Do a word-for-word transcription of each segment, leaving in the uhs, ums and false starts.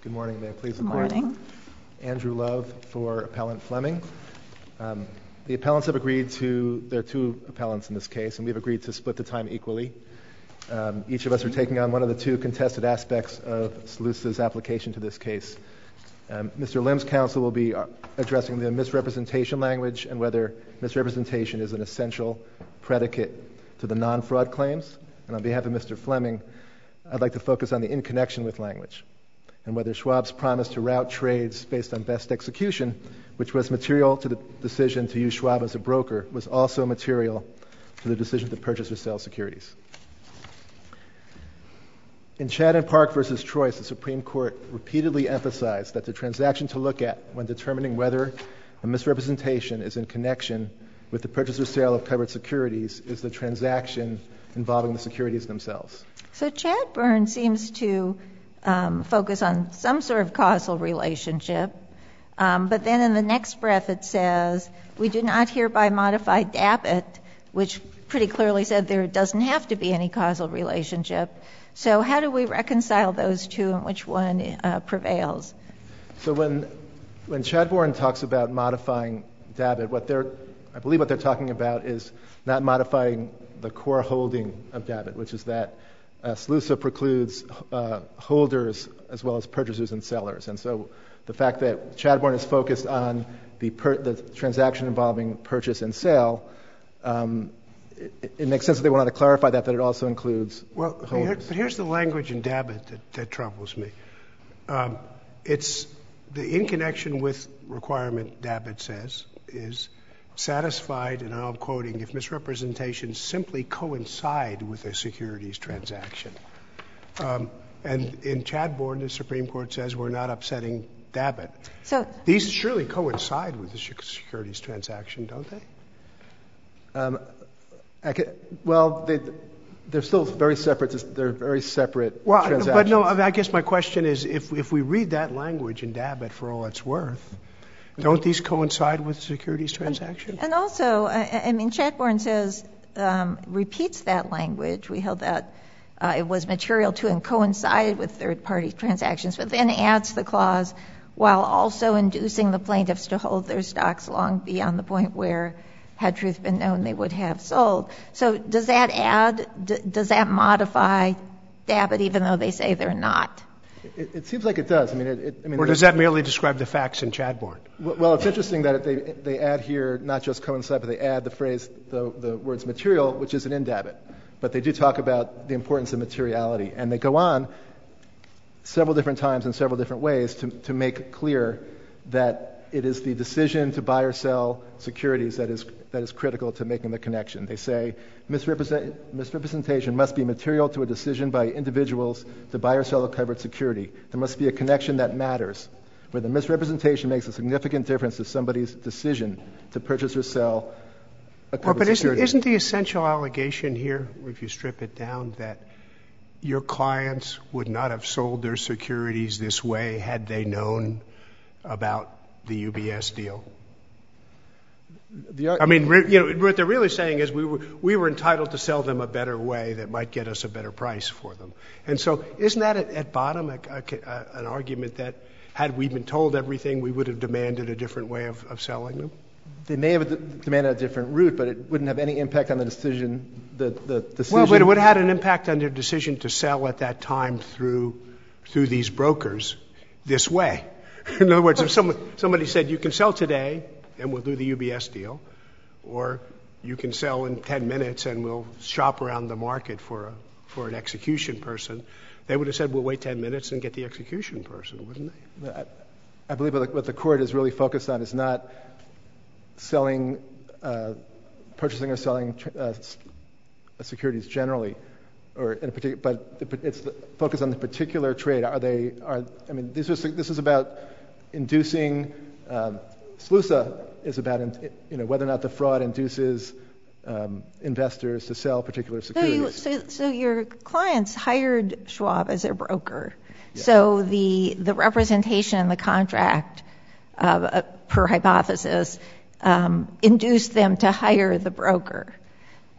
Good morning. May I please Good morning. Andrew Love for Appellant Fleming. Um, the appellants have agreed to, there are two appellants in this case, and we've agreed to split the time equally. Um, each of us are taking on one of the two contested aspects of SLUSA's application to this case. Um, Mister Lim's counsel will be addressing the misrepresentation language and whether misrepresentation is an essential predicate to the non-fraud claims. And on behalf of Mister Fleming, I'd like to focus on the in connection with language and whether Schwab's promise to route trades based on best execution, which was material to the decision to use Schwab as a broker, was also material to the decision to purchase or sell securities. In Chadden Park versus Troyes, the Supreme Court repeatedly emphasized that the transaction to look at when determining whether a misrepresentation is in connection with the purchase or sale of covered securities is the transaction involving the securities themselves. So Chadbourne seems to um, focus on some sort of causal relationship, um, but then in the next breath it says, we do not hereby modify Dabbitt, which pretty clearly said there doesn't have to be any causal relationship. So how do we reconcile those two and which one uh, prevails? So when when Chadbourne talks about modifying Dabbitt, what they're, I believe what they're talking about is not modifying the core holding of Dabbitt, which is that uh, SLUSA precludes uh, holders as well as purchasers and sellers. And so the fact that Chadbourne is focused on the, per, the transaction involving purchase and sale, um, It, it makes sense that they wanted to clarify that, that it also includes well, holders. Here, but here's the language in Dabbitt that, that troubles me. Um, it's the in connection with requirement, Dabbitt says, is satisfied, and I'm quoting, if misrepresentations simply coincide with a securities transaction. Um, and in Chadbourne, the Supreme Court says we're not upsetting Dabbitt. So these surely coincide with the securities transaction, don't they? Um, I could, well, they, they're still very separate. They're very separate well, transactions. But no, I guess my question is, if if we read that language in Dabbitt for all it's worth, don't these coincide with the securities transaction? And also, I, I mean, Chadbourne says, um, repeats that language. We held that uh, it was material to and coincided with third-party transactions, but then adds the clause, while also inducing the plaintiffs to hold their stocks long beyond the point where, had truth been known, they would have sold. So does that add, d- does that modify Dabbitt even though they say they're not? It, it seems like it does. I mean, it, it, I mean, or does that merely describe the facts in Chadbourne? Well, it's interesting that they they add here not just coincide, but they add the phrase, the, the words material, which isn't in Dabbitt. But they do talk about the importance of materiality. And they go on several different times in several different ways to, to make clear that it is the decision to buy or sell securities that is that is critical to making the connection. They say misrepresent, misrepresentation must be material to a decision by individuals to buy or sell a covered security. There must be a connection that matters, where the misrepresentation makes a significant difference to somebody's decision to purchase or sell a covered well, but security. Isn't, isn't the essential allegation here, if you strip it down, that your clients would not have sold their securities this way had they known about the U B S deal? The, I mean, you know, what they're really saying is we were we were entitled to sell them a better way that might get us a better price for them. And so, isn't that at, at bottom a, a, a, an argument that had we been told everything, we would have demanded a different way of, of selling them? They may have d- demanded a different route, but it wouldn't have any impact on the decision. The, the decision. Well, but it would have had an impact on their decision to sell at that time through through these brokers this way. In other words, if someone, somebody said, you can sell today and we'll do the U B S deal, or you can sell in ten minutes and we'll shop around the market for a, for an execution person, they would have said, we'll wait ten minutes and get the execution person, wouldn't they? I, I believe what the, what the court is really focused on is not selling, uh, purchasing or selling uh, securities generally, or in a particular, but it's the focus on the particular trade. Are they? Are I mean, this is this is about inducing. Um, SLUSA is about, you know, whether or not the fraud induces um, investors to sell particular securities. So, you, so, so your clients hired Schwab as their broker. Yes. So the the representation in the contract, uh, per hypothesis, um, induced them to hire the broker.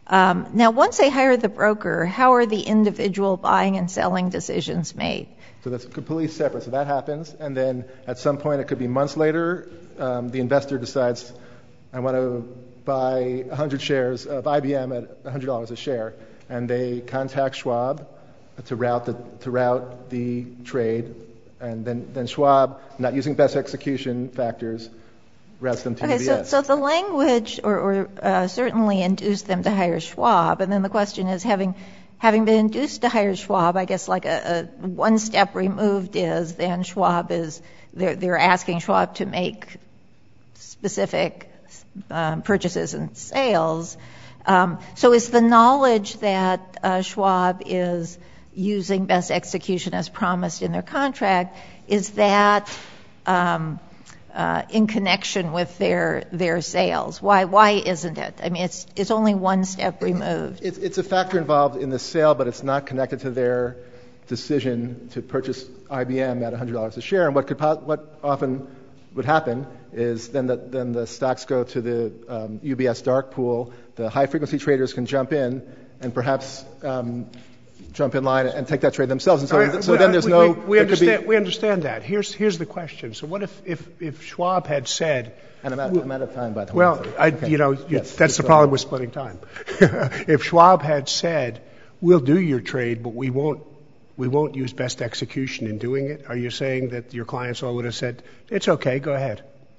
Um, now, once they hire the broker, how are the individual buying and selling decisions made? So that's completely separate. So that happens, and then at some point, it could be months later, um, the investor decides, I want to buy one hundred shares of I B M at one hundred dollars a share, and they contact Schwab to route the to route the trade, and then, then Schwab, not using best execution factors, routes them to okay, U B S. So, so the language or, or uh, certainly induced them to hire Schwab, and then the question is, having having been induced to hire Schwab, I guess like a, a one step removed is then Schwab is they're they're asking Schwab to make specific um, purchases and sales. Um, so is the knowledge that uh, Schwab is using best execution as promised in their contract, is that um, uh, in connection with their their sales? Why why isn't it? I mean, it's it's only one step removed. It's, it's a factor involved in the sale, but it's not connected to their decision to purchase I B M at one hundred dollars a share. And what could what often would happen is then the, then the stocks go to the um, U B S dark pool. The high-frequency traders can jump in and perhaps um, jump in line and take that trade themselves. And so, right, so we, then there's we, no... We, we understand, be, we understand that. Here's, here's the question. So what if, if, if Schwab had said... And I'm out, I'm out of time, by the way. Well, I, okay. you know, yes, that's the problem with splitting time. If Schwab had said, we'll do your trade, but we won't we won't use best execution in doing it, are you saying that your clients all would have said, it's okay, go ahead?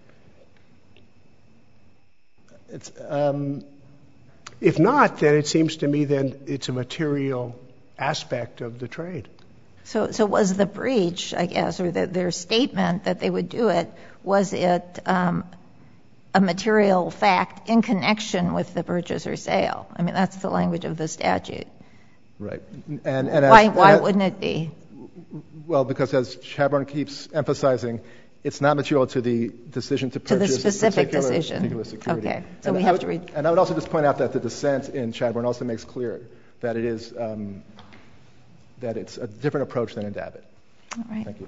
It's, um, if not, then it seems to me then it's a material aspect of the trade. So, so was the breach, I guess, or the, their statement that they would do it, was it um, a material fact in connection with the purchase or sale? I mean, that's the language of the statute. Right. And, and why, as, why as, wouldn't it be? Well, because as Chadbourne keeps emphasizing, it's not material to the decision to purchase to the specific a particular, decision. particular security. Okay, so and we I have would, to read. And I would also just point out that the dissent in Chadbourne also makes clear that it is um, that it's a different approach than in Dabbitt. All right. Thank you.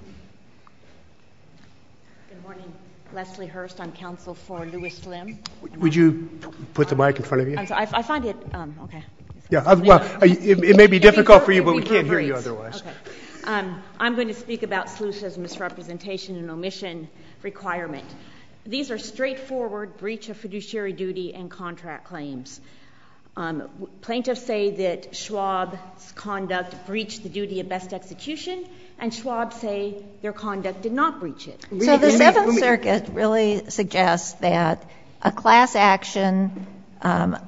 Good morning. Leslie Hurst. I'm counsel for Louis Slim. Would you put the mic in front of you? I'm sorry. I, I find it, um, okay. Yeah, uh, well, uh, it, it may be difficult for you, but we can't hear you otherwise. Okay. Um, I'm going to speak about SLUSA's misrepresentation and omission requirement. These are straightforward breach of fiduciary duty and contract claims. Um, plaintiffs say that Schwab's conduct breached the duty of best execution, and Schwab say their conduct did not breach it. So the Seventh Circuit really suggests that a class action um,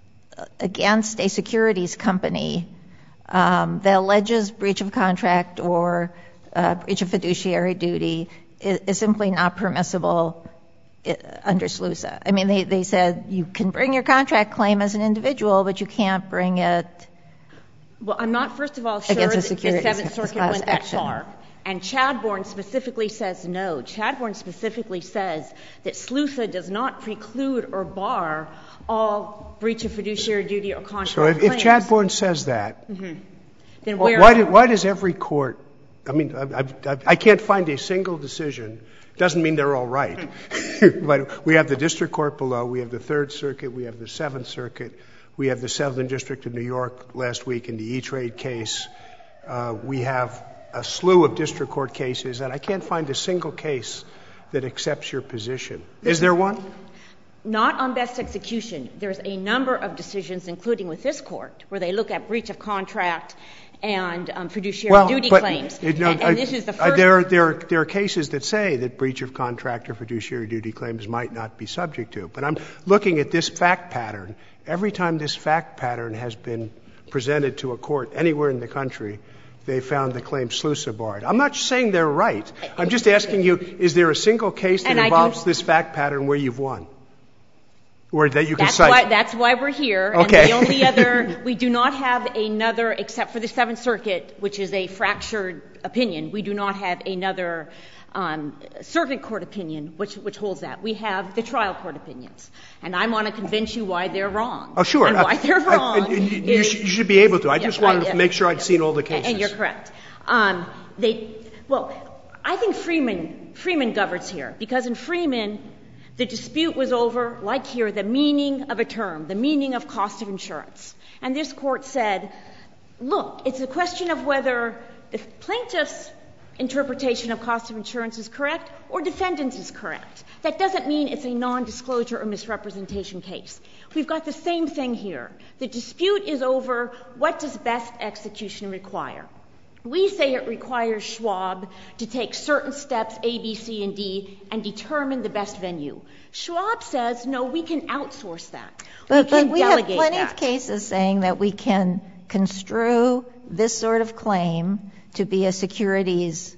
against a securities company um, that alleges breach of contract or uh, breach of fiduciary duty is, is simply not permissible under SLUSA. I mean, they, they said you can bring your contract claim as an individual, but you can't bring it. Well, I'm not, first of all, sure that the Seventh Circuit went that far. And Chadbourne specifically says no. Chadbourne specifically says that SLUSA does not preclude or bar all breach of fiduciary duty or contract so if, claims. if Chadbourne says that, mm-hmm. then well, where why, did, why does every court, I mean, I, I, I can't find a single decision. Doesn't mean they're all right. But we have the district court below, we have the Third Circuit, we have the Seventh Circuit, we have the Southern District of New York last week in the E-Trade case. Uh, we have a slew of district court cases, and I can't find a single case that accepts your position. Is there one? Not on best execution. There's a number of decisions, including with this court, where they look at breach of contract and um, fiduciary well, duty but, claims. You know, and and I, this is the I, first. there, are, there, are, there are cases that say that breach of contract or fiduciary duty claims might not be subject to. But I'm looking at this fact pattern. Every time this fact pattern has been presented to a court anywhere in the country, they found the claim SLUSA barred. I'm not saying they're right. I'm just asking you, is there a single case that and involves this fact pattern where you've won? Or that you can that's cite? Why, that's why we're here. Okay. And the only other, we do not have another, except for the Seventh Circuit, which is a fractured opinion. We do not have another um, circuit court opinion which, which holds that. We have the trial court opinions. And I want to convince you why they're wrong. Oh, sure. And why they're uh, wrong. Uh, you, is, you, should, you should be able to. I yeah, just wanted I, to make sure I'd yeah, seen all the cases. And you're correct. Um, they, well, I think Freeman, Freeman governs here. Because in Freeman, The dispute was over, like here, the meaning of a term, the meaning of cost of insurance. And this Court said, look, it's a question of whether the plaintiff's interpretation of cost of insurance is correct or defendant's is correct. That doesn't mean it's a nondisclosure or misrepresentation case. We've got the same thing here. The dispute is over what does best execution require. We say it requires Schwab to take certain steps, A, B, C, and D, and determine the best venue. Schwab says, no, we can outsource that. But we but can we have delegate plenty that. of cases saying that we can construe this sort of claim to be a securities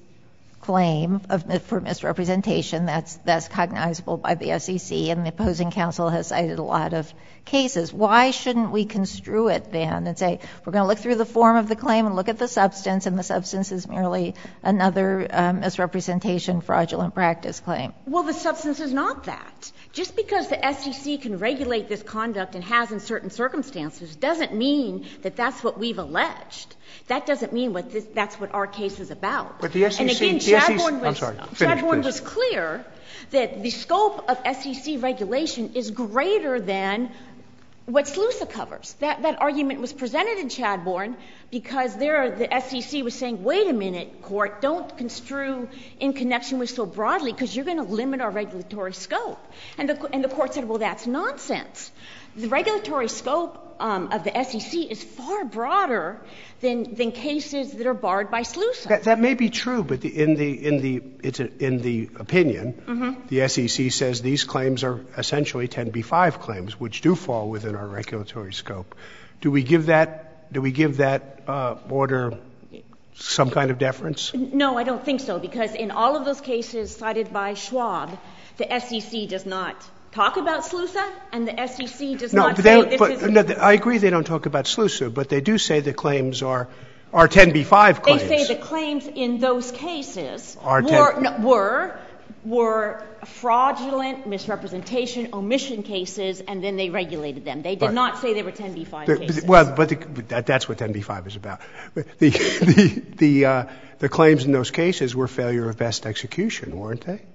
claim of, for misrepresentation. That's, that's cognizable by the S E C, and the opposing counsel has cited a lot of cases. Why shouldn't we construe it then and say, we're going to look through the form of the claim and look at the substance, and the substance is merely another um, misrepresentation, fraudulent practice claim? Well, the substance is not that. Just because the S E C can regulate this conduct and has in certain circumstances doesn't mean that that's what we've alleged. That doesn't mean what this, that's what our case is about. But the S E C, and again, the S E C Chadbourne was, I'm sorry, finish, Chadbourne please. was clear that the scope of S E C regulation is greater than what SLUSA covers. That, that argument was presented in Chadbourne because there the S E C was saying, wait a minute, court, don't construe in connection with so broadly because you're going to limit our regulatory scope. And the, and the court said, well, that's nonsense. The regulatory scope um, of the S E C is far broader than, than cases that are barred by SLUSA. That, that may be true, but the, in the in the it's a, in the opinion, mm-hmm. the S E C says these claims are essentially ten B five claims, which do fall within our regulatory scope. Do we give that? Do we give that uh, order some kind of deference? No, I don't think so, because in all of those cases cited by Schwab, the S E C does not talk about SLUSA, and the S E C does no, not but say they, this but, is... No, I agree they don't talk about SLUSA, but they do say the claims are, are ten B five claims. They say the claims in those cases are were, no, were, were fraudulent misrepresentation, omission cases, and then they regulated them. They did right. not say they were ten B five the, cases. Well, but, the, but that, that's what ten B five is about. The, the, the, uh, the claims in those cases were failure of best execution, weren't they?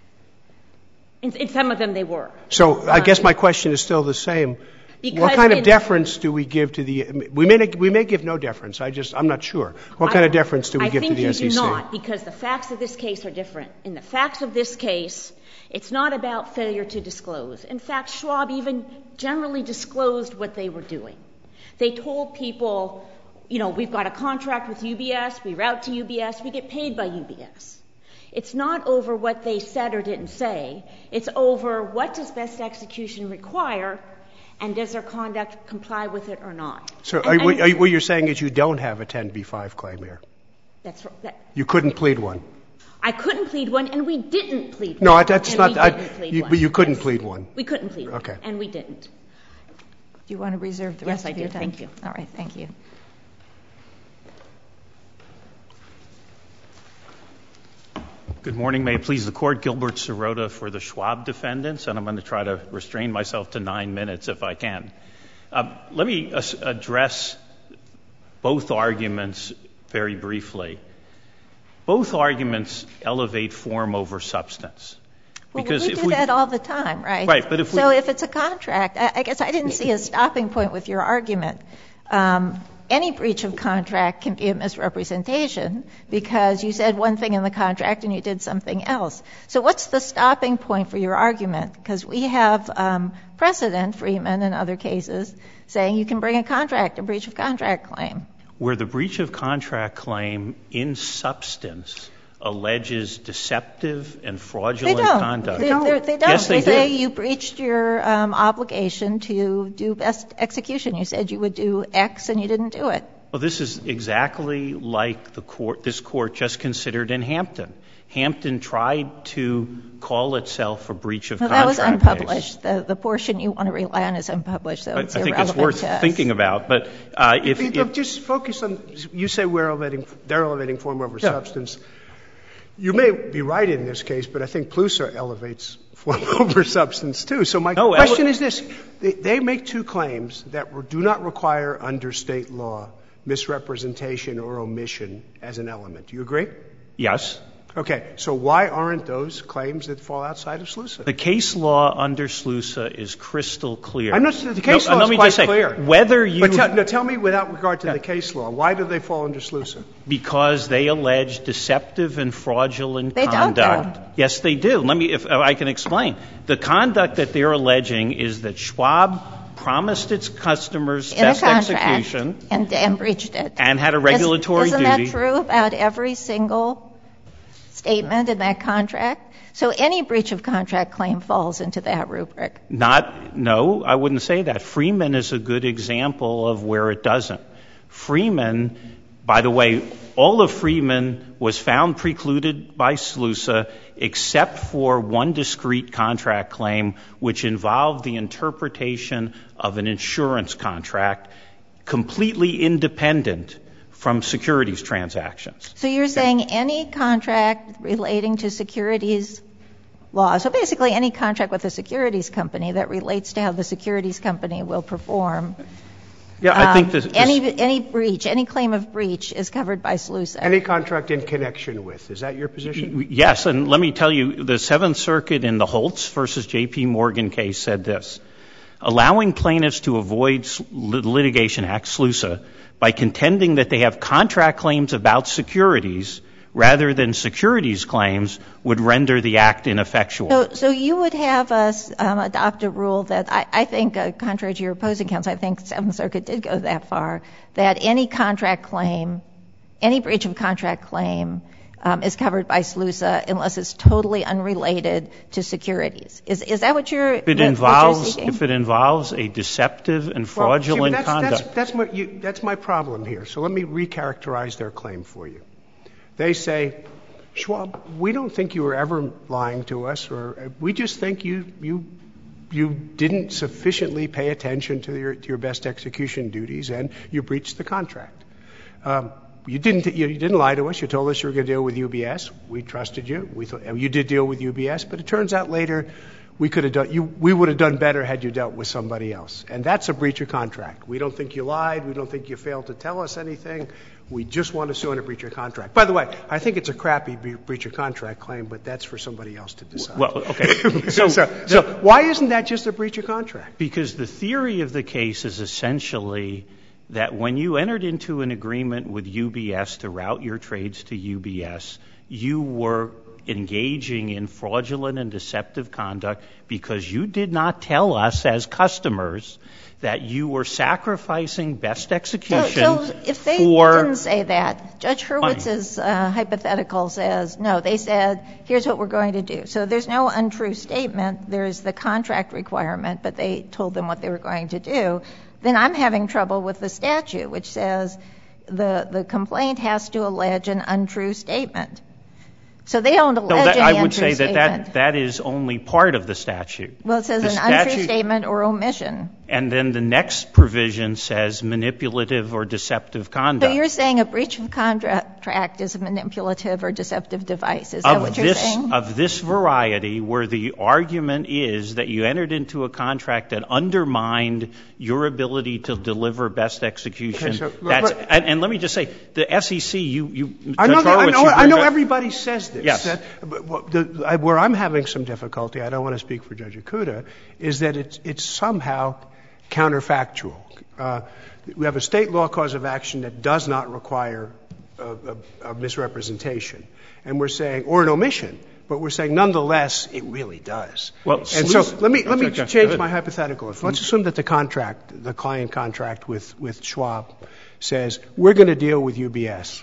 In, in some of them they were. So I um, guess my question is still the same. What kind of deference do we give to the — we may we may give no deference. I just — I'm not sure. What I, kind of deference do we I give to the S E C? I think you do not, because the facts of this case are different. In the facts of this case, it's not about failure to disclose. In fact, Schwab even generally disclosed what they were doing. They told people, you know, we've got a contract with U B S, we route to U B S, we get paid by U B S. It's not over what they said or didn't say. It's over what does best execution require, and does their conduct comply with it or not. So and, are, and, are, what you're saying is you don't have a ten B five claim here? That's right. That, you couldn't plead one? I couldn't plead one, and we didn't plead no, one. No, that's and not — we I, didn't plead you, one. But you couldn't yes. plead one? We couldn't plead one. Okay. And we didn't. Do you want to reserve the yes, rest I of do. your time? Thank you. All right. Thank you. Good morning. May it please the Court. Gilbert Sirota for the Schwab defendants, and I'm going to try to restrain myself to nine minutes if I can. Uh, let me uh, address both arguments very briefly. Both arguments elevate form over substance. Well, because we if do we, that all the time, right? Right, but if so we, if it's a contract, I, I guess I didn't see a stopping point with your argument. Um, any breach of contract can be a misrepresentation because you said one thing in the contract and you did something else. So what's the stopping point for your argument? Because we have um, precedent, Freeman and other cases, saying you can bring a contract, a breach of contract claim. Where the breach of contract claim in substance alleges deceptive and fraudulent they don't. conduct. They, they, they don't. Yes, they, they say do. you breached your um, obligation to do best execution. You said you would do X and you didn't do it. Well, this is exactly like the court, this court just considered in Hampton. Hampton tried to call itself a breach of well, contract that was unpublished. The, the portion you want to rely on is unpublished, so it's I think irrelevant it's worth to us. thinking about. But uh, if, if just focus on, you say we're elevating, they're elevating form over yeah. substance. You may be right in this case, but I think Plusa elevates form over substance too. So my no, question ele- is this: they, they make two claims that re- do not require under state law misrepresentation or omission as an element. Do you agree? Yes. Okay, so why aren't those claims that fall outside of SLUSA? The case law under SLUSA is crystal clear. I'm not, the case no, law let is me quite just say, clear. Whether you but tell, no, tell me without regard to yeah. the case law, why do they fall under SLUSA? Because they allege deceptive and fraudulent they conduct. Don't, yes, they do. Let me, if I can explain. The conduct that they're alleging is that Schwab promised its customers in best a contract execution and, and breached it. And had a regulatory isn't, duty. Isn't that true about every single statement in that contract? So any breach of contract claim falls into that rubric. Not, no, I wouldn't say that. Freeman is a good example of where it doesn't. Freeman, by the way, all of Freeman was found precluded by SLUSA except for one discrete contract claim which involved the interpretation of an insurance contract completely independent from securities transactions. So you're saying any contract relating to securities law, so basically any contract with a securities company that relates to how the securities company will perform, yeah, I um, think this, this, any any breach, any claim of breach is covered by SLUSA. Any contract in connection with, is that your position? Yes, and let me tell you, the Seventh Circuit in the Holtz versus J P Morgan case said this: allowing plaintiffs to avoid litigation act, SLUSA, by contending that they have contract claims about securities rather than securities claims would render the act ineffectual. So, so you would have us um, adopt a rule that I, I think, uh, contrary to your opposing counsel, I think Seventh Circuit did go that far, that any contract claim, any breach of contract claim um, is covered by SLUSA unless it's totally unrelated to securities. Is, is that what you're, if it what, involves, what you're seeking? If it involves a deceptive and fraudulent well, see, that's, conduct. That's, that's, my, you, that's my problem here. So let me recharacterize their claim for you. They say, Schwab, we don't think you were ever lying to us, or we just think you you you didn't sufficiently pay attention to your, to your best execution duties, and you breached the contract. Um, you didn't you, you didn't lie to us. You told us you were going to deal with U B S. We trusted you. We thought you did deal with U B S, but it turns out later we could have done you. We would have done better had you dealt with somebody else, and that's a breach of contract. We don't think you lied. We don't think you failed to tell us anything. We just want to sue on a breach of contract. By the way, I think it's a crappy breach of contract claim, but that's for somebody else to decide. Well, okay. So, so, so why isn't that just a breach of contract? Because the theory of the case is essentially that when you entered into an agreement with U B S to route your trades to U B S, you were engaging in fraudulent and deceptive conduct because you did not tell us as customers that you were sacrificing best execution so, so if they for didn't say that, Judge Hurwitz's uh, hypothetical says, no, they said, here's what we're going to do. So there's no untrue statement. There's the contract requirement, but they told them what they were going to do. Then I'm having trouble with the statute, which says the, the complaint has to allege an untrue statement. So they don't allege no, that, any I would untrue say statement. that, that that is only part of the statute. Well, it says the an statute, untrue statement or omission. And then the next provision says manipulative or deceptive conduct. So you're saying a breach of contract is a manipulative or deceptive device. Is that of what you're this, saying? Of this variety, where the argument is that you entered into a contract that undermined your ability to deliver best execution. Okay, so, that's, but, and, and let me just say, the S E C, you, you I know, Judge that, I Horowitz, know, you I know up, everybody says this. Yes. That, but the, I, where I'm having some difficulty, I don't want to speak for Judge Ikuda, is that it's, it's somehow counterfactual. Uh, we have a state law cause of action that does not require a, a, a misrepresentation, and we're saying, or an omission, but we're saying nonetheless it really does. Well, and Sluice, so let me let me okay, change my hypothetical. If, let's assume that the contract, the client contract with with Schwab, says we're going to deal with U B S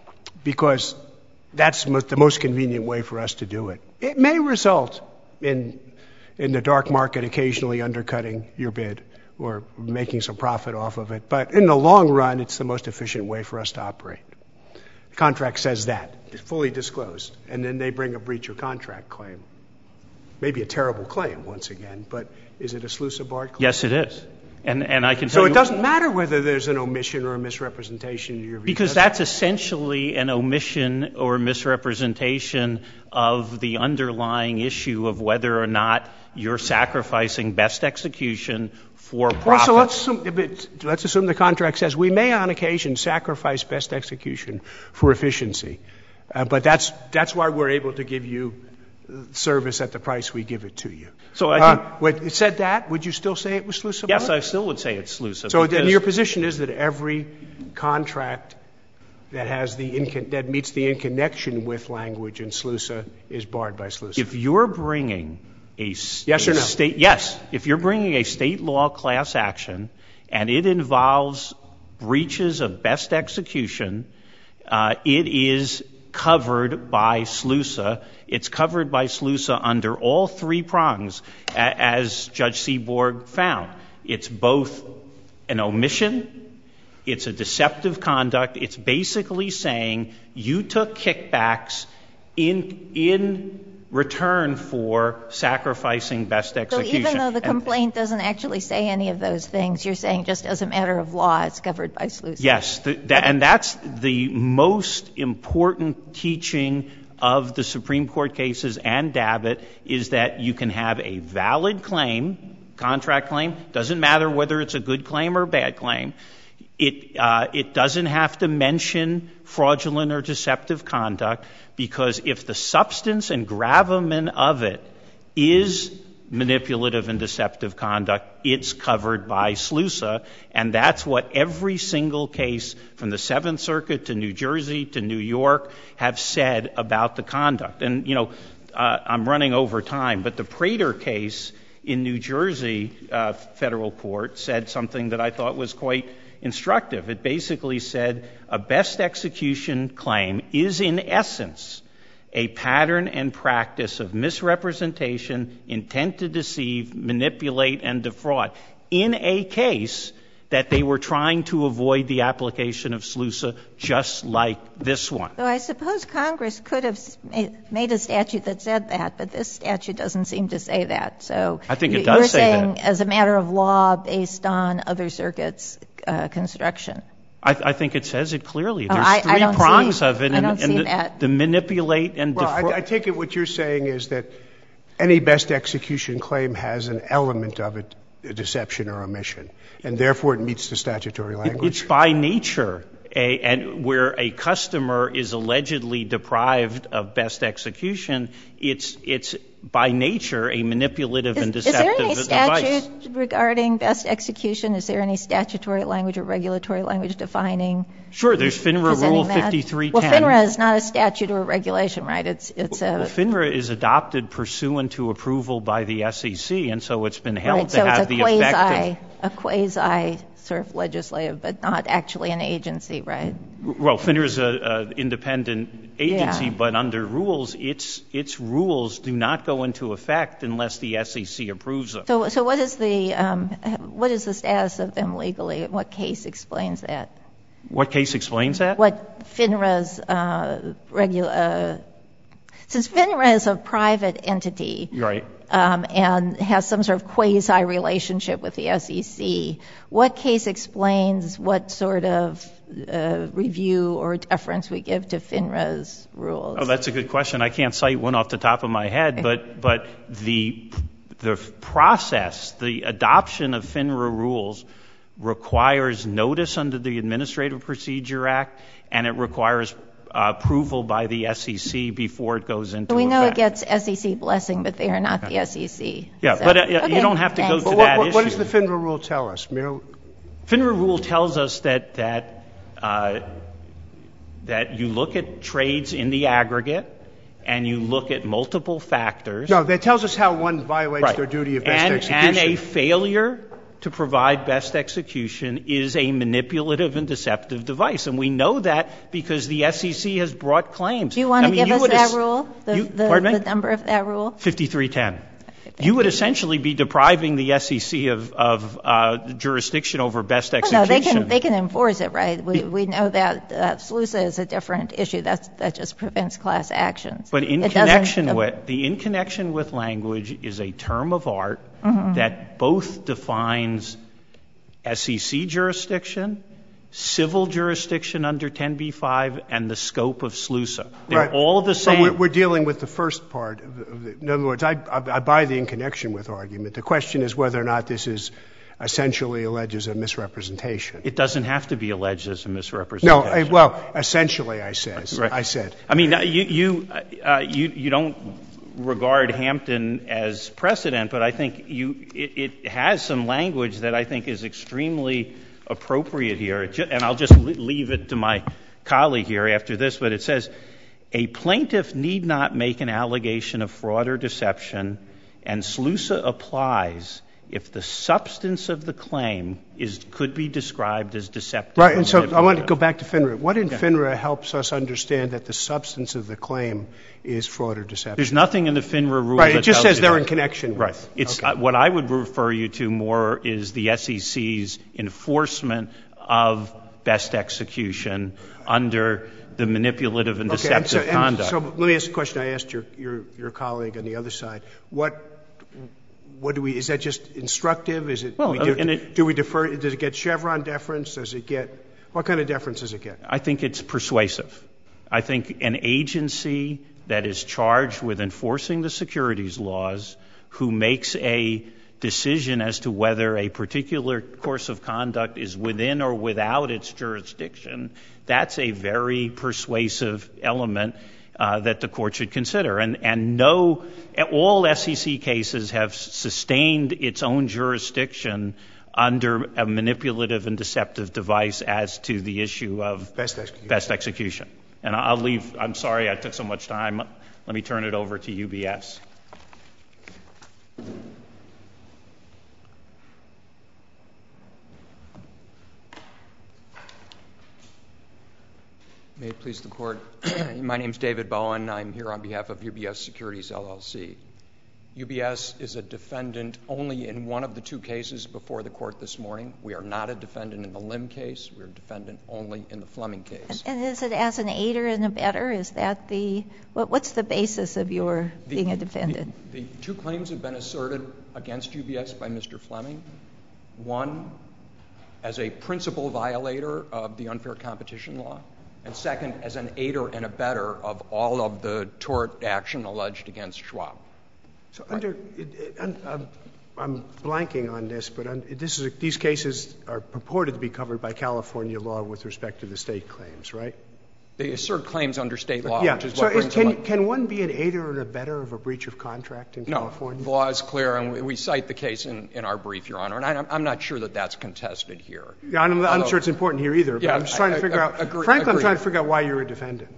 because that's the most convenient way for us to do it. It may result in in the dark market occasionally undercutting your bid or making some profit off of it. But in the long run, it's the most efficient way for us to operate. The contract says that. It's fully disclosed. And then they bring a breach of contract claim. Maybe a terrible claim, once again, but is it a SLUSA barred claim? Yes, it is. And, and I can tell so you. it doesn't matter whether there's an omission or a misrepresentation in your view. Because that's essentially an omission or misrepresentation of the underlying issue of whether or not you're sacrificing best execution for profit. Well, so let's assume, let's assume the contract says we may on occasion sacrifice best execution for efficiency. Uh, but that's that's why we're able to give you service at the price we give it to you. So I think, uh, when it said that, would you still say it was SLUSA? Yes, I still would say it's SLUSA. So then your position is that every contract that has the in, that meets the in connection with language in SLUSA is barred by SLUSA. If you're bringing a, yes a or no? state, yes, if you're bringing a state law class action and it involves breaches of best execution, uh, it is covered by SLUSA. It's covered by SLUSA under all three prongs, a- as Judge Seaborg found. It's both an omission, it's a deceptive conduct. It's basically saying you took kickbacks in in return for sacrificing best execution. So even though the And- complaint doesn't actually say any of those things, you're saying just as a matter of law, it's covered by SLUSA? Yes, the, that, and that's the most important teaching of the Supreme Court cases and Dabbitt, is that you can have a valid claim, contract claim, doesn't matter whether it's a good claim or a bad claim. It, uh, it doesn't have to mention fraudulent or deceptive conduct, because if the substance and gravamen of it is manipulative and deceptive conduct, it's covered by SLUSA, and that's what every single case from the Seventh Circuit to New Jersey to New York have said about the conduct. And, you know, uh, I'm running over time, but the Prater case in New Jersey uh, federal court said something that I thought was quite instructive. It basically said a best execution claim is in essence a pattern and practice of misrepresentation, intent to deceive, manipulate, and defraud in a case that they were trying to avoid the application of SLUSA, just like this one. So I suppose Congress could have made a statute that said that, but this statute doesn't seem to say that. So I think it you're does say saying that. As a matter of law based on other circuits' uh, construction. I, I think it says it clearly. Oh, There's I- I three don't prongs see- of it, I and, don't and see the, that. the manipulate and Well, defraud. I, I take it what you're saying is that any best execution claim has an element of it, a deception or omission, and therefore it meets the statutory language. It's by nature, a, and where a customer is allegedly deprived of best execution, it's it's by nature a manipulative Is, and is deceptive there any device. statute regarding best execution? Is there any statutory language or regulatory language defining? Sure, there's FINRA presenting Rule that? fifty-three ten. Well, FINRA is not a statute or a regulation, right? It's it's a Well, FINRA is adopted pursuant to approval by the S E C, and so it's been held right, to so have it's a the quasi, effect of. a quasi sort of legislative, but not actually an agency, right? Well, FINRA is an independent agency, Yeah. but under rules, its its rules do not go into effect unless the S E C approves them. So, so what is the um, what is the status of them legally? What case explains that? What case explains that? What FINRA's uh, regular uh, since FINRA is a private entity, Right. Um, and has some sort of quasi relationship with the S E C. What case explains what sort of uh, review or deference we give to FINRA's rules? Oh, that's a good question. I can't cite one off the top of my head, but but the the process, the adoption of FINRA rules requires notice under the Administrative Procedure Act, and it requires Uh, approval by the S E C before it goes into we effect. know it gets S E C blessing, but they are not the S E C. Yeah, So, but uh, okay, you don't have to thanks. go to But that what, what, what issue. does the FINRA rule tell us? Merely, FINRA rule tells us that that uh, that you look at trades in the aggregate and you look at multiple factors. no, that tells us how one violates Right. their duty of best and, execution. And a failure to provide best execution is a manipulative and deceptive device. And we know that because the S E C has brought claims. Do you want I to mean, give you us would that es- rule, the, you, the, pardon me? the number of that rule? fifty-three ten. You would essentially be depriving the S E C of, of uh, jurisdiction over best Oh, execution. no, they can they can enforce it, right? We we know that uh, SLUSA is a different issue. That's that just prevents class actions. But in It connection doesn't- with the in connection with language is a term of art Mm-hmm. that both defines S E C jurisdiction, civil jurisdiction under ten B five, and the scope of SLUSA. They're Right. all the So same. we're, we're dealing with the first part. Of the, of the, in other words, I, I, I buy the in connection with argument. The question is whether or not this is essentially alleges a misrepresentation. It doesn't have to be alleged as a misrepresentation. No, I, well, essentially, I says, right. I said. I mean, you you, uh, you you don't regard Hampton as precedent, but I think you it, it has some language that I think is extremely appropriate here. It ju- and I'll just leave it to my colleague here after this, but it says, a plaintiff need not make an allegation of fraud or deception, and SLUSA applies if the substance of the claim is could be described as deceptive. Right, and so I want to go back to FINRA. What in yeah. FINRA helps us understand that the substance of the claim is fraud or deception? There's nothing in the FINRA rules right, that it just tells says you they're that. in connection with. Right. It's okay. uh, what I would refer you to more is the S E C's enforcement of best execution under the manipulative and okay, deceptive and so, conduct. And so let me ask a question I asked your, your, your colleague on the other side. What What do we, is that just instructive? Is it, well, we do, and it, do we defer, does it get Chevron deference? Does it get, what kind of deference does it get? I think it's persuasive. I think an agency that is charged with enforcing the securities laws, who makes a decision as to whether a particular course of conduct is within or without its jurisdiction, that's a very persuasive element Uh, that the court should consider. And, and no, all S E C cases have sustained its own jurisdiction under a manipulative and deceptive device as to the issue of best execution. Best execution. And I'll leave, I'm sorry I took so much time. Let me turn it over to U B S. May it please the Court. My name is David Bowen. I'm here on behalf of U B S Securities, L L C. U B S is a defendant only in one of the two cases before the Court this morning. We are not a defendant in the Lim case. We are a defendant only in the Fleming case. And is it as an aider and abetter? Is that the what, what's the basis of your the, being a defendant? The, the two claims have been asserted against U B S by Mister Fleming. One, as a principal violator of the unfair competition law, and second, as an aider and abetter of all of the tort action alleged against Schwab. So under, it, it, I'm, I'm blanking on this, but un, this is a, these cases are purported to be covered by California law with respect to the state claims, right? They assert claims under state law, yeah. which is so what brings is, can, them up. Can one be an aider and abetter of a breach of contract in no, California? The law is clear, and we, we cite the case in, in our brief, Your Honor, and I, I'm not sure that that's contested here. Yeah, I'm, Although, I'm sure it's important here either, but yeah, I'm just trying I, to figure I, out, agree, frankly, agree. I'm trying to figure out why you're a defendant.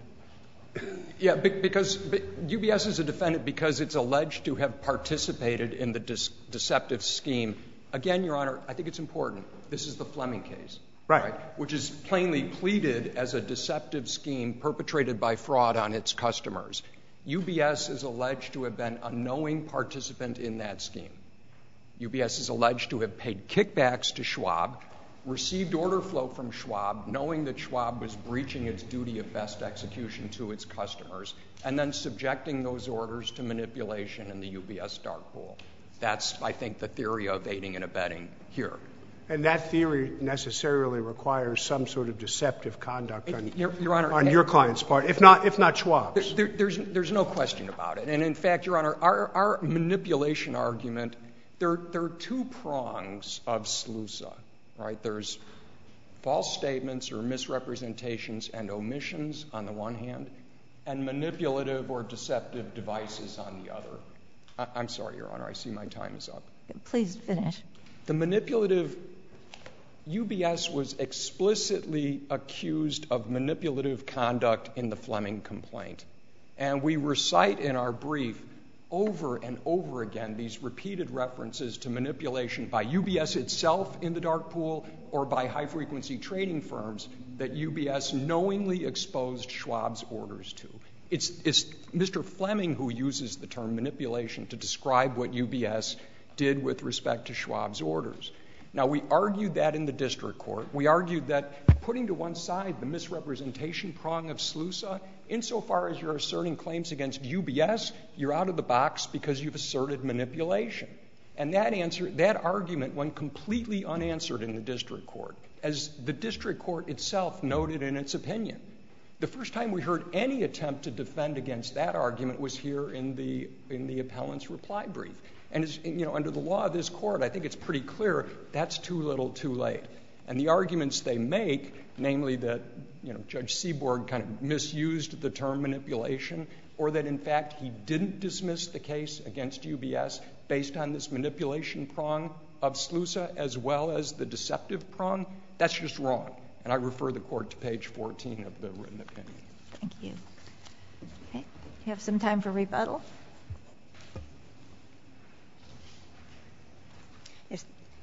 Yeah, because U B S is a defendant because it's alleged to have participated in the de- deceptive scheme. Again, Your Honor, I think it's important. This is the Fleming case. Right. right. Which is plainly pleaded as a deceptive scheme perpetrated by fraud on its customers. U B S is alleged to have been a knowing participant in that scheme. U B S is alleged to have paid kickbacks to Schwab, received order flow from Schwab, knowing that Schwab was breaching its duty of best execution to its customers, and then subjecting those orders to manipulation in the U B S dark pool. That's, I think, the theory of aiding and abetting here. And that theory necessarily requires some sort of deceptive conduct on Your, Your, Honor, on your client's part, if not if not Schwab's. There, there's, there's no question about it. And in fact, Your Honor, our, our manipulation argument, there, there are two prongs of SLUSA. Right? There's false statements or misrepresentations and omissions on the one hand, and manipulative or deceptive devices on the other. I, I'm sorry, Your Honor, I see my time is up. Please finish. The manipulative, U B S was explicitly accused of manipulative conduct in the Fleming complaint. And we recite in our brief over and over again these repeated references to manipulation by U B S itself in the dark pool or by high-frequency trading firms that U B S knowingly exposed Schwab's orders to. It's, it's Mister Fleming who uses the term manipulation to describe what U B S did with respect to Schwab's orders. Now, we argued that in the district court. We argued that putting to one side the misrepresentation prong of SLUSA, insofar as you're asserting claims against U B S, you're out of the box because you've asserted manipulation. And that answer, that argument went completely unanswered in the district court, as the district court itself noted in its opinion. The first time we heard any attempt to defend against that argument was here in the in the appellant's reply brief. And, as, you know, under the law of this Court, I think it's pretty clear that's too little too late. And the arguments they make, namely that, you know, Judge Seaborg kind of misused the term manipulation, or that, in fact, he didn't dismiss the case against U B S based on this manipulation prong of SLUSA as well as the deceptive prong, that's just wrong. And I refer the Court to page fourteen of the written opinion. Thank you. Okay. You have some time for rebuttal? Yes.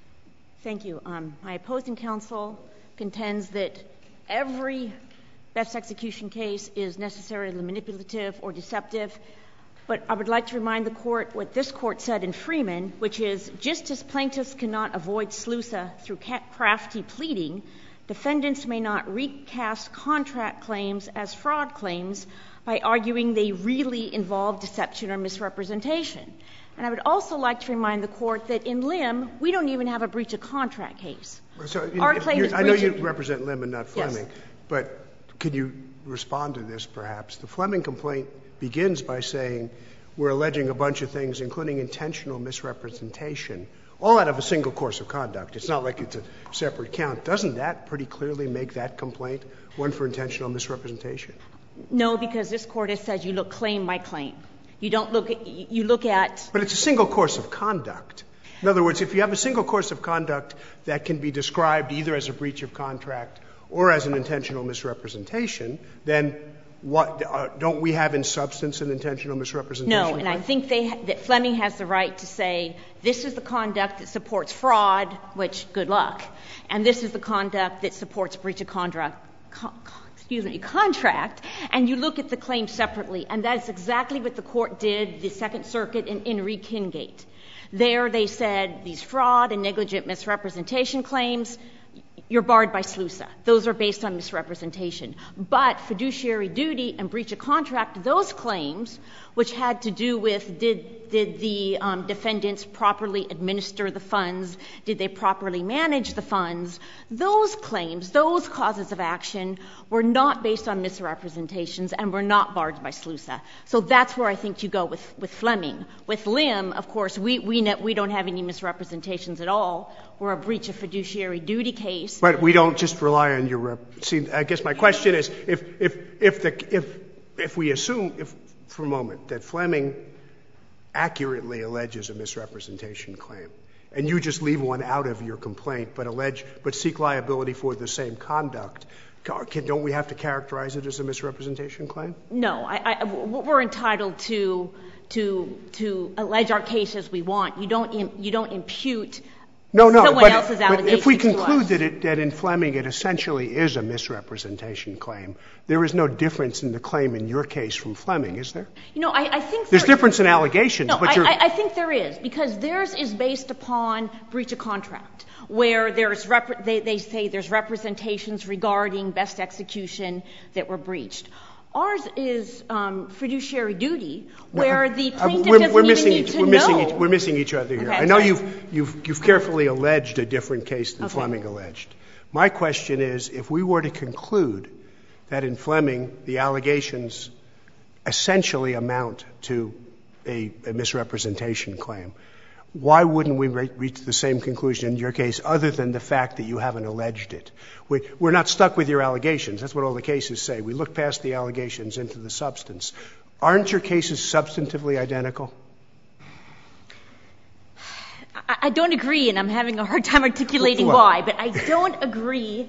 Thank you. Um, my opposing counsel contends that every best execution case is necessarily manipulative or deceptive. But I would like to remind the Court what this Court said in Freeman, which is just as plaintiffs cannot avoid SLUSA through crafty pleading, defendants may not recast contract claims as fraud claims by arguing they really involve deception or misrepresentation. And I would also like to remind the Court that in Lim, we don't even have a breach of contract case. So Our claim is I know you of, represent Lim and not Fleming, yes. But could you respond to this, perhaps? The Fleming complaint begins by saying we're alleging a bunch of things, including intentional misrepresentation, all out of a single course of conduct. It's not like it's a separate count. Doesn't that pretty clearly make that complaint one for intentional misrepresentation? No, because this Court has said you look claim by claim. You don't look at, you look at. But it's a single course of conduct. In other words, if you have a single course of conduct that can be described either as a breach of contract or as an intentional misrepresentation, then what, uh, don't we have in substance an intentional misrepresentation? No, and I think they, that Fleming has the right to say this is the conduct that supports fraud, which, good luck, and this is the conduct that supports breach of contract, con, excuse me, contract, and you look at the claims separately, and that is exactly what the Court did, the Second Circuit in Enri Kingate. There they said these fraud and negligent misrepresentation claims, you're barred by SLUSA. Those are based on misrepresentation. But fiduciary duty and breach of contract, those claims, which had to do with did, did the um, defendants properly administer the funds, did they properly manage the funds, those claims, those causes of action were not based on misrepresentations and were not barred by SLUSA. So that's where I think you go with, with Fleming. With Lim, of course, we, we, ne- we don't have any misrepresentations at all. We're a breach of fiduciary duty case. But we don't just rely on your rep. See, I guess my question is, if if if the if if we assume, if for a moment, that Fleming accurately alleges a misrepresentation claim, and you just leave one out of your complaint, but allege but seek liability for the same conduct, can, don't we have to characterize it as a misrepresentation claim? No, I, I, we're entitled to to to allege our case as we want. You don't you don't impute. No, no, Someone but, else's but if we allegations to conclude us. that, it, that in Fleming it essentially is a misrepresentation claim, there is no difference in the claim in your case from Fleming, is there? You know, I, I think there's there, difference in allegations. No, but I, you're, I, I think there is, because theirs is based upon breach of contract, where there's rep- they, they say there's representations regarding best execution that were breached. Ours is um, fiduciary duty, where the plaintiff we're, doesn't we're even missing need each, to we're know. Missing each, we're missing each other here. Okay, I know sorry. you've, you've, you've carefully alleged a different case than Okay. Fleming alleged. My question is, if we were to conclude that in Fleming the allegations essentially amount to a, a misrepresentation claim, why wouldn't we re- reach the same conclusion in your case other than the fact that you haven't alleged it? We, we're not stuck with your allegations. That's what all the cases say. We look past the allegations into the substance. Aren't your cases substantively identical? I, I don't agree, and I'm having a hard time articulating What? why, but I don't agree.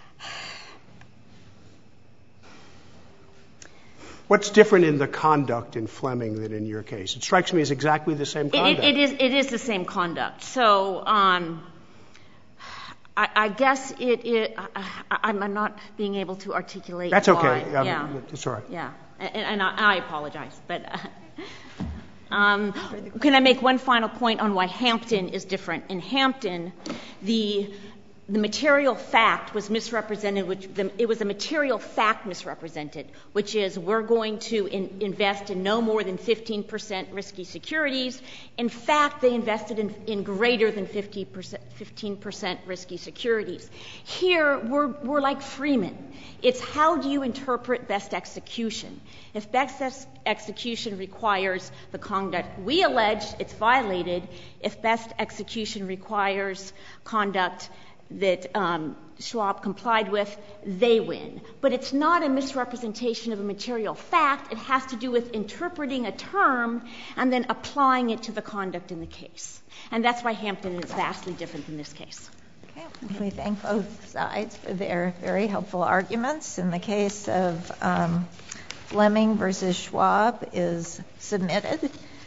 What's different in the conduct in Fleming than in your case? It strikes me as exactly the same conduct. It, it, it is. It is the same conduct. So, um, I, I guess it. it I, I'm not being able to articulate. That's okay. Why. Um, yeah. That's all right. Yeah, and, and I, I apologize, but. Uh, um, can I make one final point on why Hampton is different? In Hampton, the the material fact was misrepresented, which the, it was a material fact misrepresented, which is we're going to in, invest in no more than fifteen percent risky securities. In fact, they invested in, in greater than fifty percent, fifteen percent risky securities. Here, we're, we're like Freeman. It's how do you interpret best execution? If best ex- execution requires the conduct we allege it's violated, if best execution requires conduct that um, Schwab complied with, they win. But it's not a misrepresentation of a material fact. It has to do with interpreting a term and then applying it to the conduct in the case. And that's why Hampton is vastly different than this case. Okay. We thank both sides for their very helpful arguments. In the case of um, Fleming versus Schwab is submitted.